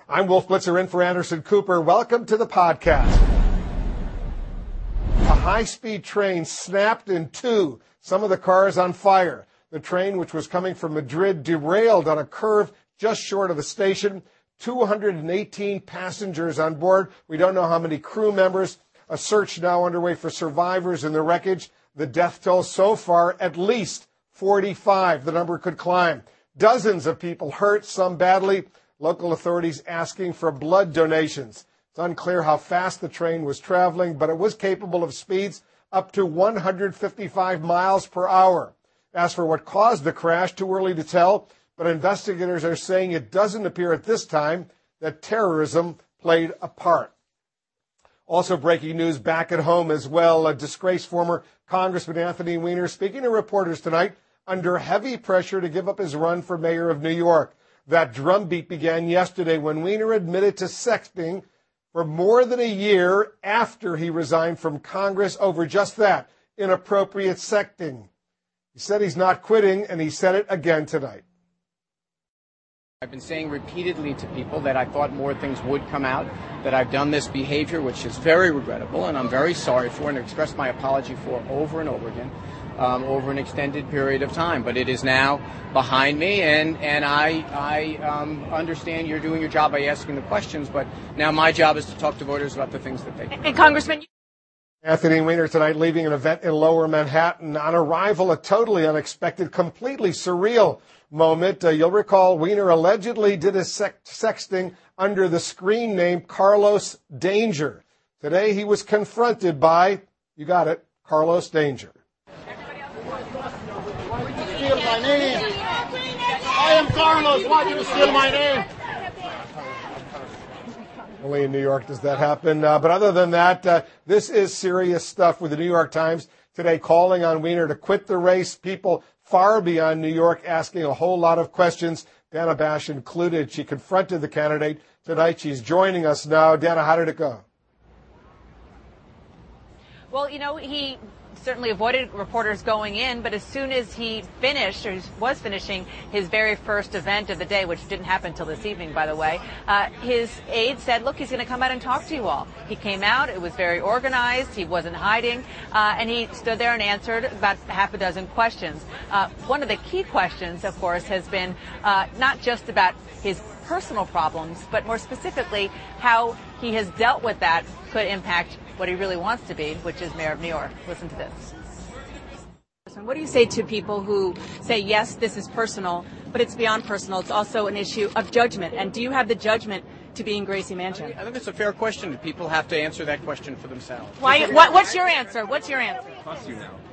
I'm Wolf Blitzer in for Anderson Cooper. Welcome to the podcast. A high-speed train snapped in two, some of the cars on fire. The train, which was coming from Madrid, derailed on a curve just short of the station. 218 passengers on board. We don't know how many crew members. A search now underway for survivors in the wreckage. The death toll so far, at least 45. The number could climb. Dozens of people hurt, some badly. Local authorities asking for blood donations. It's unclear how fast the train was traveling, but it was capable of speeds up to 155 miles per hour. As for what caused the crash, too early to tell, but investigators are saying it doesn't appear at this time that terrorism played a part. Also breaking news back at home as well. A disgraced former Congressman Anthony Weiner speaking to reporters tonight under heavy pressure to give up his run for mayor of New York. That drumbeat began yesterday when Weiner admitted to sexting for more than a year after he resigned from Congress over just that, inappropriate sexting. He said he's not quitting, and he said it again tonight. I've been saying repeatedly to people that I thought more things would come out, that I've done this behavior, which is very regrettable, and I'm very sorry for, and expressed my apology for over and over again, over an extended period of time. But it is now behind me, and I understand you're doing your job by asking the questions, but now my job is to talk to voters about the things that they can. And Congressman... Anthony Weiner tonight leaving an event in Lower Manhattan. On arrival, a totally unexpected, completely surreal moment. You'll recall Weiner allegedly did his sexting under the screen name Carlos Danger. Today he was confronted by, you got it, Carlos Danger. Steal my name. I am Carlos. Why did you steal my name? Only in New York does that happen. But other than that, this is serious stuff with the New York Times today calling on Weiner to quit the race. People far beyond New York asking a whole lot of questions, Dana Bash included. She confronted the candidate tonight. She's joining us now. Dana, how did it go? Well, he certainly avoided reporters going in, but as soon as he finished, or was finishing his very first event of the day, which didn't happen until this evening, by the way, his aide said, look, he's going to come out and talk to you all. He came out. It was very organized. He wasn't hiding. And he stood there and answered about half a dozen questions. One of the key questions, of course, has been not just about his personal problems, but more specifically how he has dealt with that could impact what he really wants to be, which is mayor of New York. Listen to this. What do you say to people who say, yes, this is personal, but it's beyond personal. It's also an issue of judgment. And do you have the judgment to be in Gracie Mansion? I think it's a fair question. People have to answer that question for themselves. What's your answer? What's your answer? Plus you now.